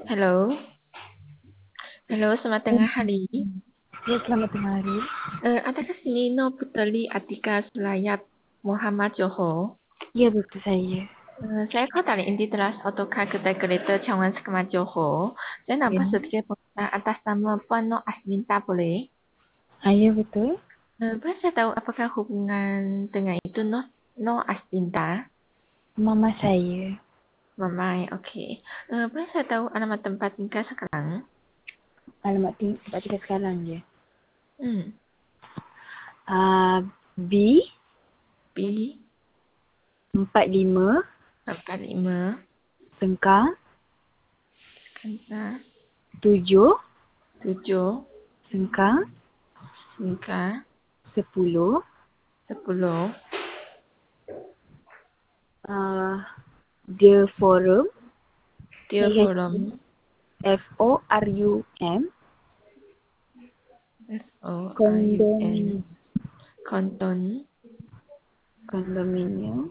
Halo, halo, selamat tengah hari. Ya, selamat tengah hari. Adakah sini Nino Puteri Atika Sulayat Muhammad Johor? Ya, betul saya. Saya call dari Inti Teras Autocar Kedai Kereta Cawangan Sekemas Johor. Saya Ya. nampak sedikit pengenalan atas nama Puan Noh Asminta boleh? Ya, betul. Boleh saya tahu apakah hubungan dengan itu Noh Asminta? Mama saya. Mamai, okey. Boleh saya tahu alamat tempat tinggal sekarang? Alamat tempat tinggal sekarang je. Hmm. B B 45 45 Sengkang Kansa 7 7 Sengkang Singka 10 10 The Forum Dear Forum FORUM FORUM Kondominium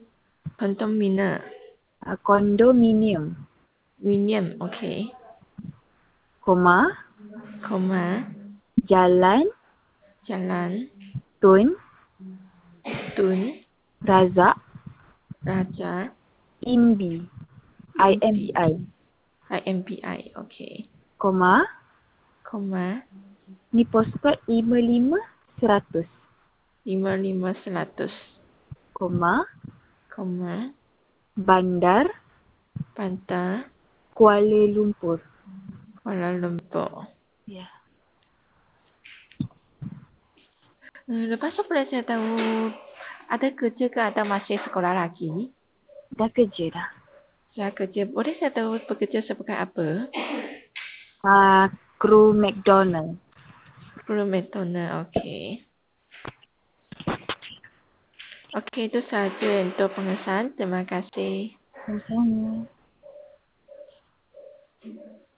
Condominium okey. Koma Jalan Jalan Tun Tun Razak Raja IMBI IMPI okey. Koma ni postcode 55100 5500 Koma Bandar Pantai Kuala Lumpur. Kuala Lumpur. Ya. Lepas tu boleh saya tahu ada kerja ke atau masih sekolah lagi? Dah kerja dah. Saya kerja. Boleh saya tahu bekerja sebagai apa? Kru McDonald. Kru McDonald, okey. Okey, itu sahaja untuk pengesahan. Terima kasih. Sama-sama.